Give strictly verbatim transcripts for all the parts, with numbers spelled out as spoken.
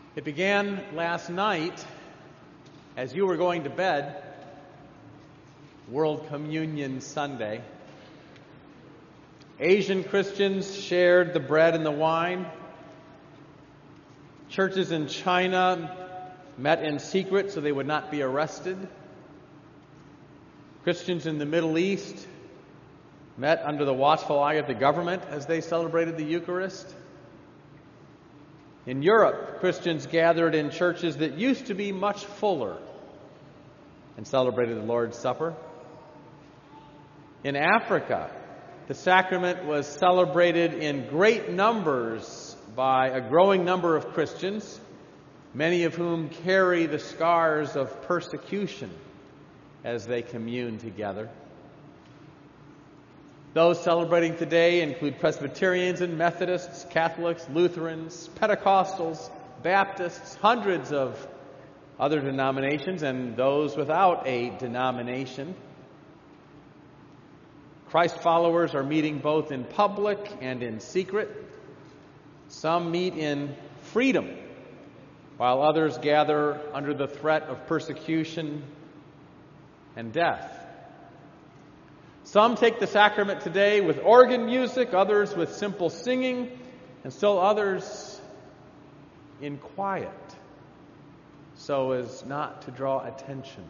It began last night as you were going to bed, World Communion Sunday. Asian Christians shared the bread and the wine. Churches in China met in secret so they would not be arrested. Christians in the Middle East met under the watchful eye of the government as they celebrated the Eucharist. In Europe, Christians gathered in churches that used to be much fuller and celebrated the Lord's Supper. In Africa, the sacrament was celebrated in great numbers by a growing number of Christians, many of whom carry the scars of persecution as they commune together. Those celebrating today include Presbyterians and Methodists, Catholics, Lutherans, Pentecostals, Baptists, hundreds of other denominations, and those without a denomination. Christ followers are meeting both in public and in secret. Some meet in freedom, while others gather under the threat of persecution and death. Some take the sacrament today with organ music, others with simple singing, and still others in quiet, so as not to draw attention.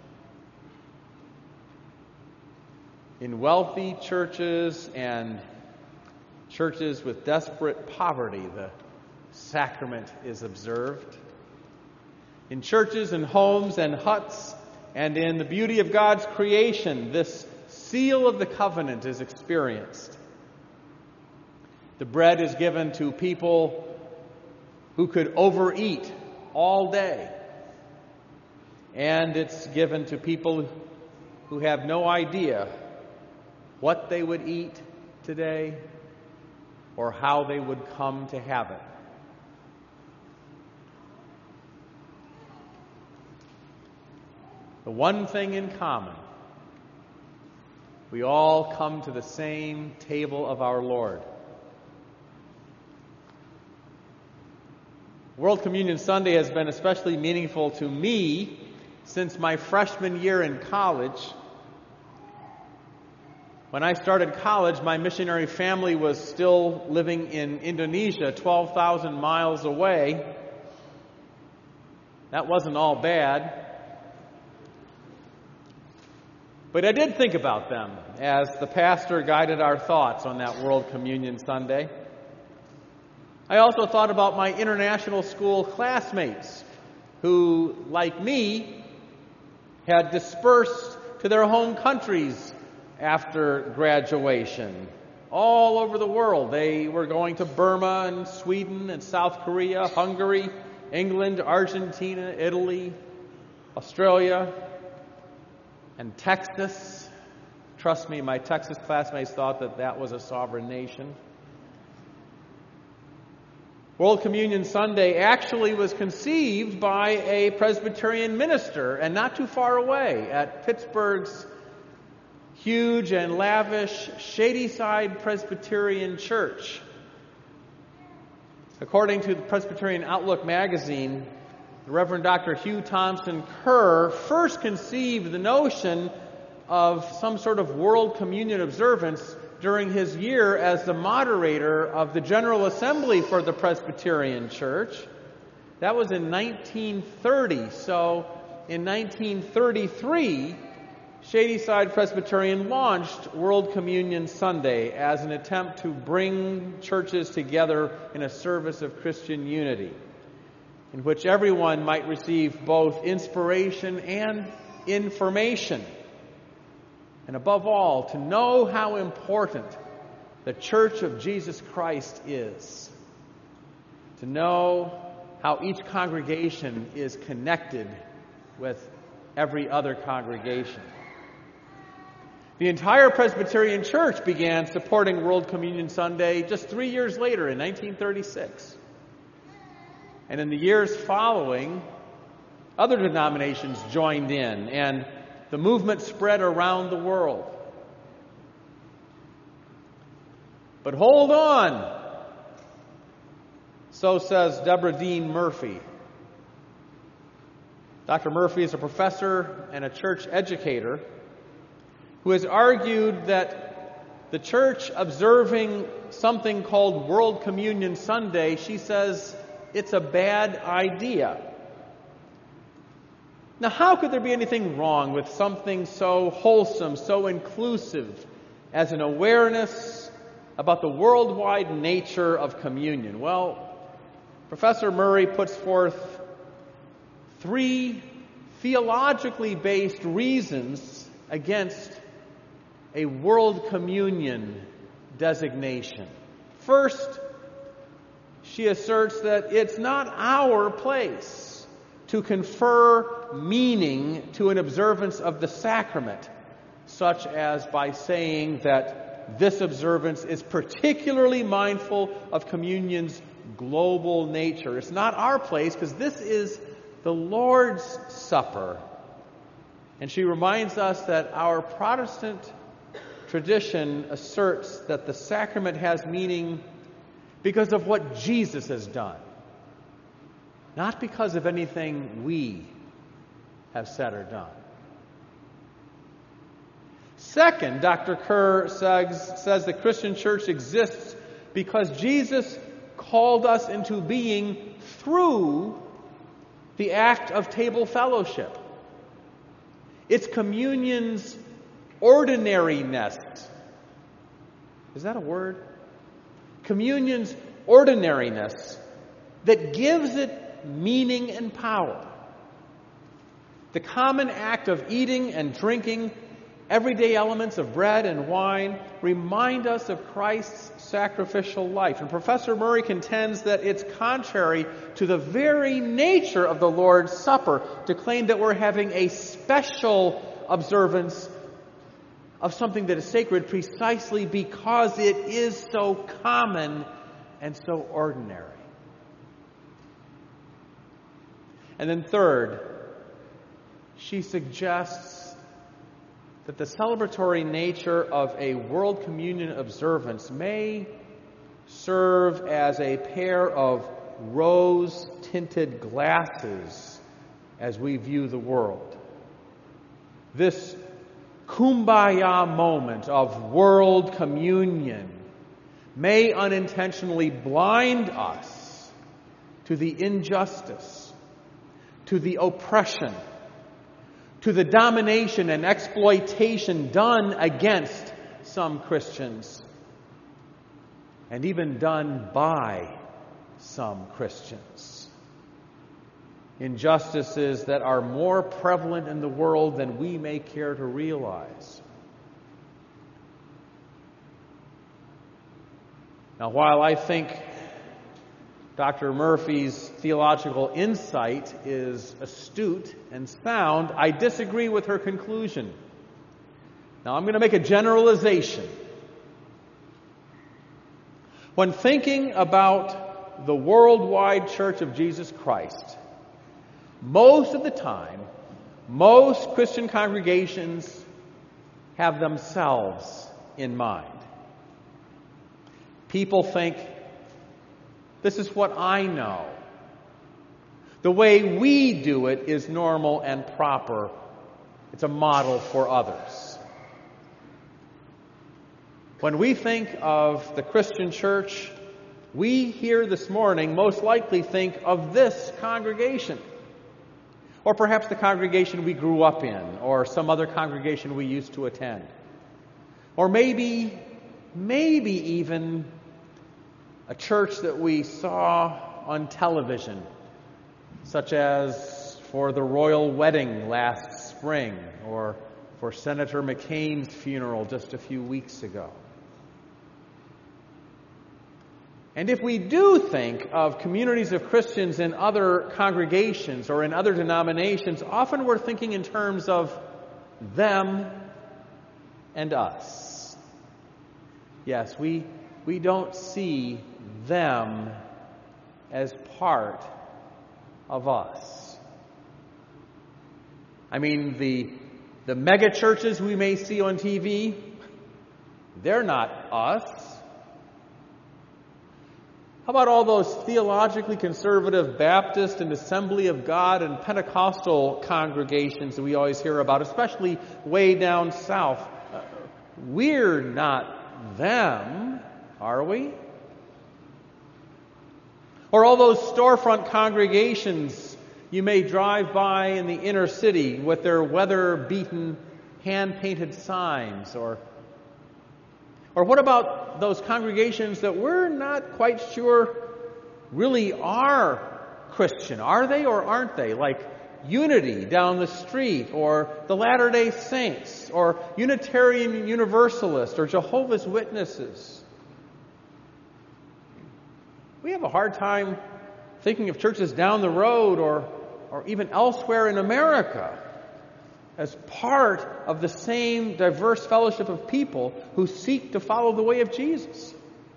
In wealthy churches and churches with desperate poverty, the sacrament is observed. In churches and homes and huts and in the beauty of God's creation, this seal of the covenant is experienced. The bread is given to people who could overeat all day. And it's given to people who have no idea what they would eat today or how they would come to have it. The one thing in common: we all come to the same table of our Lord. World Communion Sunday has been especially meaningful to me since my freshman year in college. When I started college, my missionary family was still living in Indonesia, twelve thousand miles away. That wasn't all bad. But I did think about them as the pastor guided our thoughts on that World Communion Sunday. I also thought about my international school classmates who, like me, had dispersed to their home countries after graduation. All over the world. They were going to Burma and Sweden and South Korea, Hungary, England, Argentina, Italy, Australia, and Texas. Trust me, my Texas classmates thought that that was a sovereign nation. World Communion Sunday actually was conceived by a Presbyterian minister, and not too far away at Pittsburgh's huge and lavish Shadyside Presbyterian Church. According to the Presbyterian Outlook magazine, the Reverend Doctor Hugh Thompson Kerr first conceived the notion of some sort of World Communion observance during his year as the moderator of the General Assembly for the Presbyterian Church. That was in nineteen thirty. So in nineteen thirty-three, Shadyside Presbyterian launched World Communion Sunday as an attempt to bring churches together in a service of Christian unity, in which everyone might receive both inspiration and information. And above all, to know how important the Church of Jesus Christ is. To know how each congregation is connected with every other congregation. The entire Presbyterian Church began supporting World Communion Sunday just three years later in nineteen thirty-six. And in the years following, other denominations joined in, and the movement spread around the world. But hold on, so says Deborah Dean Murphy, Doctor Murphy is a professor and a church educator who has argued that the church observing something called World Communion Sunday, she says it's a bad idea. Now, how could there be anything wrong with something so wholesome, so inclusive as an awareness about the worldwide nature of communion? Well, Professor Murray puts forth three theologically based reasons against a World Communion designation. First, she asserts that it's not our place to confer meaning to an observance of the sacrament, such as by saying that this observance is particularly mindful of communion's global nature. It's not our place because this is the Lord's Supper. And she reminds us that our Protestant tradition asserts that the sacrament has meaning because of what Jesus has done, not because of anything we have said or done. Second, Doctor Kerr says, says the Christian church exists because Jesus called us into being through the act of table fellowship. It's communion's ordinariness. Is that a word? Communion's ordinariness that gives it meaning and power. The common act of eating and drinking everyday elements of bread and wine remind us of Christ's sacrificial life. And Professor Murray contends that it's contrary to the very nature of the Lord's Supper to claim that we're having a special observance of something that is sacred precisely because it is so common and so ordinary. And then third, she suggests that the celebratory nature of a World Communion observance may serve as a pair of rose-tinted glasses as we view the world. This kumbaya moment of world communion may unintentionally blind us to the injustice, to the oppression, to the domination and exploitation done against some Christians, and even done by some Christians. Injustices that are more prevalent in the world than we may care to realize. Now, while I think Doctor Murphy's theological insight is astute and sound, I disagree with her conclusion. Now, I'm going to make a generalization. When thinking about the worldwide Church of Jesus Christ, most of the time, most Christian congregations have themselves in mind. People think, this is what I know. The way we do it is normal and proper. It's a model for others. When we think of the Christian church, we here this morning most likely think of this congregation. Or perhaps the congregation we grew up in, or some other congregation we used to attend. Or maybe, maybe even a church that we saw on television, such as for the royal wedding last spring, or for Senator McCain's funeral just a few weeks ago. And if we do think of communities of Christians in other congregations or in other denominations, often we're thinking in terms of them and us. Yes, we, we don't see them as part of us. I mean, the, the mega churches we may see on T V, they're not us. How about all those theologically conservative Baptist and Assembly of God and Pentecostal congregations that we always hear about, especially way down south? Uh, we're not them, are we? Or all those storefront congregations you may drive by in the inner city with their weather-beaten, hand-painted signs. Or, or what about those congregations that we're not quite sure really are Christian? Are they or aren't they? Like Unity down the street, or the Latter-day Saints, or Unitarian Universalists, or Jehovah's Witnesses. We have a hard time thinking of churches down the road or, or even elsewhere in America as part of the same diverse fellowship of people who seek to follow the way of Jesus.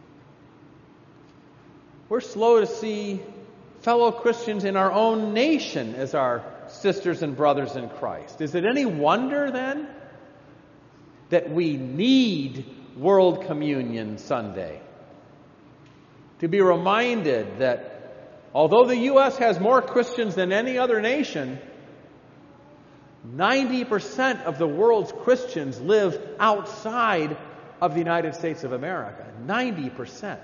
We're slow to see fellow Christians in our own nation as our sisters and brothers in Christ. Is it any wonder then that we need World Communion Sunday? To be reminded that although the U S has more Christians than any other nation, ninety percent of the world's Christians live outside of the United States of America. ninety percent.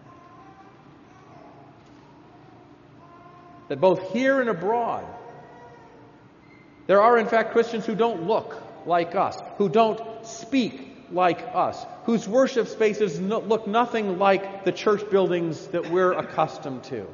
That both here and abroad, there are in fact Christians who don't look like us, who don't speak like us, whose worship spaces no, look nothing like the church buildings that we're accustomed to.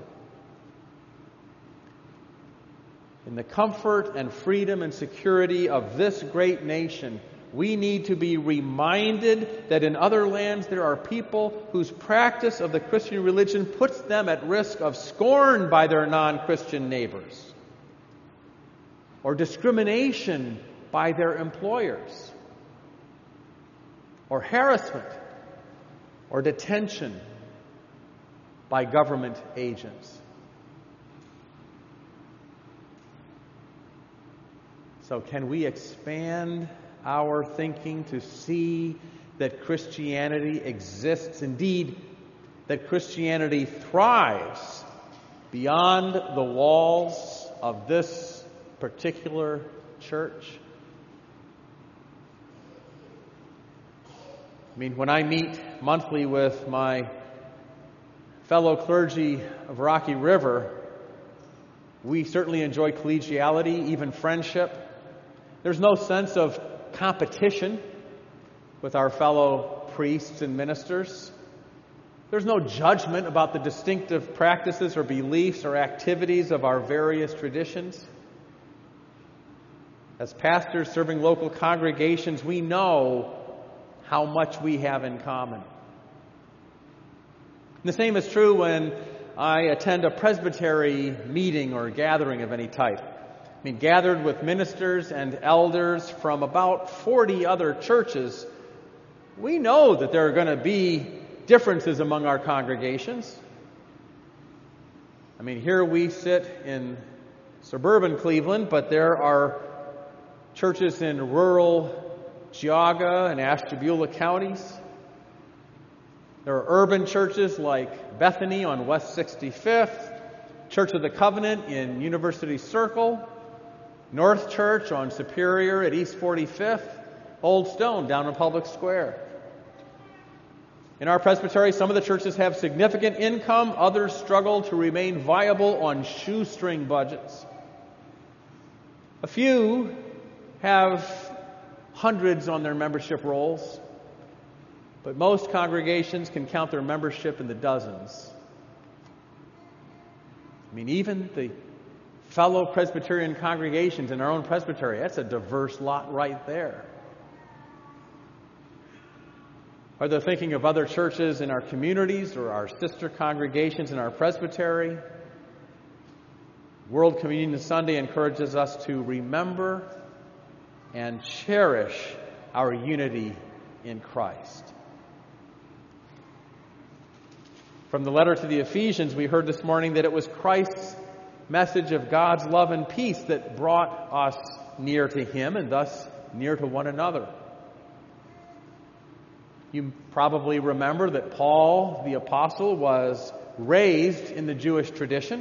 In the comfort and freedom and security of this great nation, we need to be reminded that in other lands there are people whose practice of the Christian religion puts them at risk of scorn by their non-Christian neighbors, or discrimination by their employers, or harassment or detention by government agents. So can we expand our thinking to see that Christianity exists, indeed, that Christianity thrives beyond the walls of this particular church? I mean, when I meet monthly with my fellow clergy of Rocky River, we certainly enjoy collegiality, even friendship. There's no sense of competition with our fellow priests and ministers. There's no judgment about the distinctive practices or beliefs or activities of our various traditions. As pastors serving local congregations, we know how much we have in common. And the same is true when I attend a presbytery meeting or gathering of any type. I mean, gathered with ministers and elders from about forty other churches, we know that there are going to be differences among our congregations. I mean, here we sit in suburban Cleveland, but there are churches in rural Geauga and Ashtabula counties. There are urban churches like Bethany on West sixty-fifth, Church of the Covenant in University Circle, North Church on Superior at East forty-fifth, Old Stone down in Public Square. In our presbytery, some of the churches have significant income, others struggle to remain viable on shoestring budgets. A few have hundreds on their membership rolls, but most congregations can count their membership in the dozens. I mean, even the fellow Presbyterian congregations in our own presbytery, that's a diverse lot right there. Are they thinking of other churches in our communities or our sister congregations in our presbytery? World Communion Sunday encourages us to remember and cherish our unity in Christ. From the letter to the Ephesians, we heard this morning that it was Christ's message of God's love and peace that brought us near to Him and thus near to one another. You probably remember that Paul, the apostle, was raised in the Jewish tradition.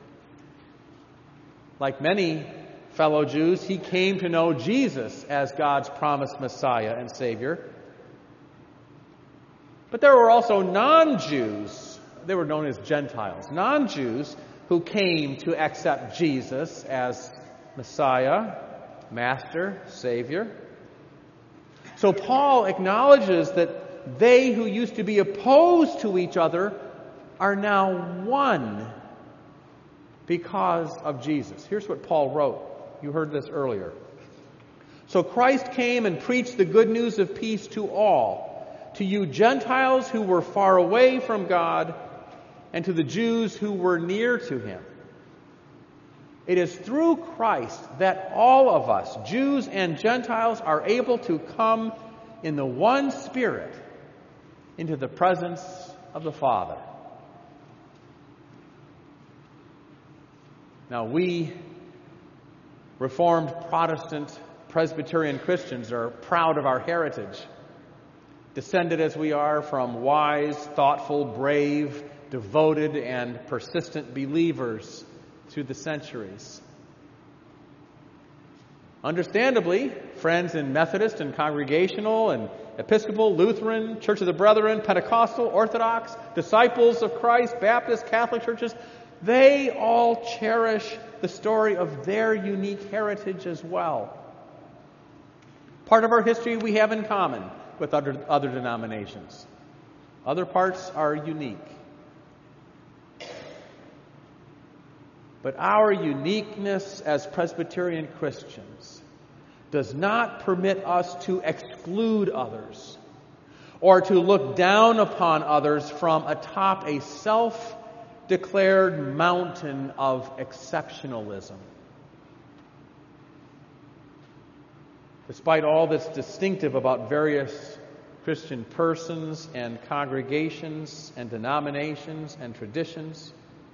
Like many fellow Jews, he came to know Jesus as God's promised Messiah and Savior. But there were also non-Jews, they were known as Gentiles, non-Jews who came to accept Jesus as Messiah, Master, Savior. So Paul acknowledges that they who used to be opposed to each other are now one because of Jesus. Here's what Paul wrote. You heard this earlier. So Christ came and preached the good news of peace to all, to you Gentiles who were far away from God, and to the Jews who were near to him. It is through Christ that all of us, Jews and Gentiles, are able to come in the one Spirit into the presence of the Father. Now, we Reformed Protestant Presbyterian Christians are proud of our heritage, descended as we are from wise, thoughtful, brave, devoted, and persistent believers through the centuries. Understandably, friends in Methodist and Congregational and Episcopal, Lutheran, Church of the Brethren, Pentecostal, Orthodox, Disciples of Christ, Baptist, Catholic churches, they all cherish the story of their unique heritage as well. Part of our history we have in common with other, other denominations. Other parts are unique. But our uniqueness as Presbyterian Christians does not permit us to exclude others or to look down upon others from atop a self-declared mountain of exceptionalism. Despite all that's distinctive about various Christian persons and congregations and denominations and traditions,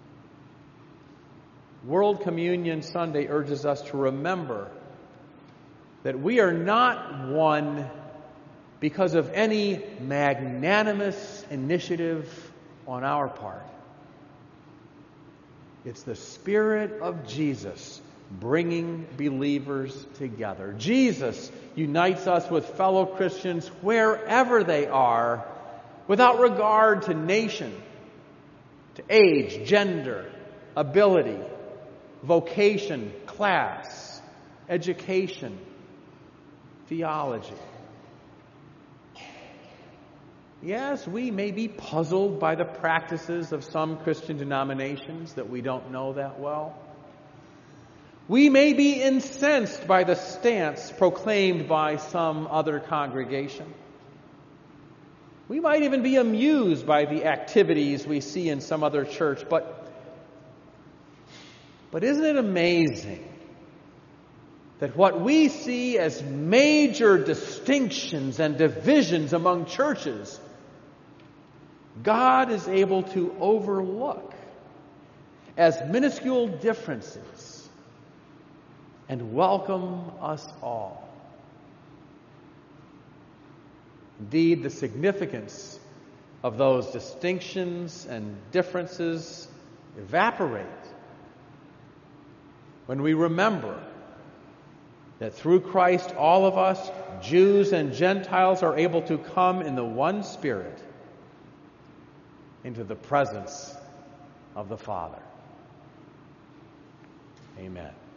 World Communion Sunday urges us to remember that we are not one because of any magnanimous initiative on our part. It's the Spirit of Jesus bringing believers together. Jesus unites us with fellow Christians wherever they are, without regard to nation, to age, gender, ability, vocation, class, education, theology. Yes, we may be puzzled by the practices of some Christian denominations that we don't know that well. We may be incensed by the stance proclaimed by some other congregation. We might even be amused by the activities we see in some other church, but But isn't it amazing that what we see as major distinctions and divisions among churches, God is able to overlook as minuscule differences and welcome us all? Indeed, the significance of those distinctions and differences evaporate when we remember that through Christ all of us, Jews and Gentiles, are able to come in the one Spirit into the presence of the Father. Amen.